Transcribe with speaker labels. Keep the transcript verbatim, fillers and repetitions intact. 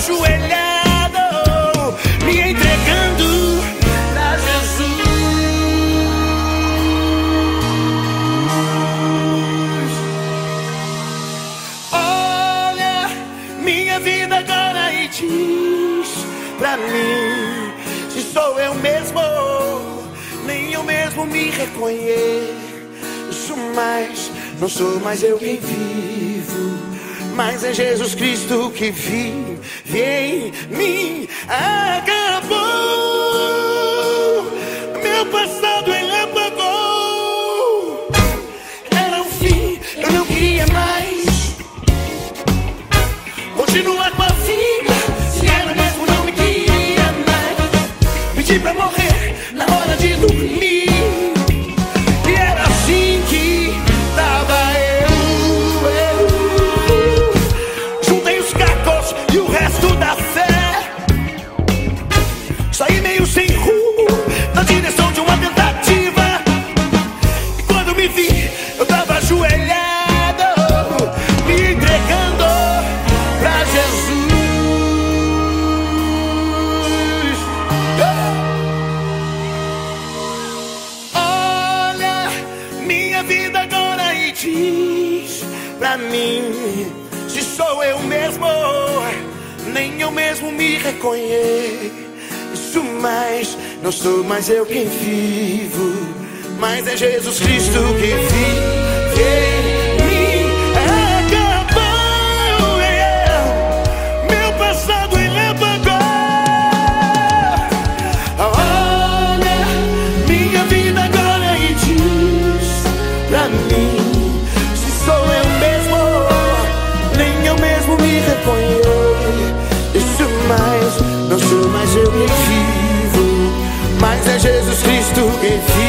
Speaker 1: ajoelhado, me entregando pra Jesus. Olha minha vida agora e diz pra mim se sou eu mesmo. Nem eu mesmo me reconheço mais. Não sou mais eu quem vivo, mas é Jesus Cristo que vive em mim. Acabou meu passado, ele apagou. Era o fim, eu não queria mais continuar com a vida. Se ela mesmo não me queria mais, pedi pra morrer na hora de dormir. E era assim que tava eu, eu. Juntei os cacos e o resto da fé. Saí meio sem rumo na direção de uma tentativa. E quando me vi, eu tava ajoelhado, me entregando pra Jesus. Minha vida agora e diz pra mim se sou eu mesmo. Nem eu mesmo me reconheço mais. Não sou mais eu quem vivo, mas é Jesus Cristo que vive em mim. Acabou, yeah. Meu passado ele apagou. Olha minha vida agora e diz pra mim se sou eu mesmo. Nem eu mesmo me reconheço mais. Não sou mais eu quem vivo, mas é Jesus Cristo que vive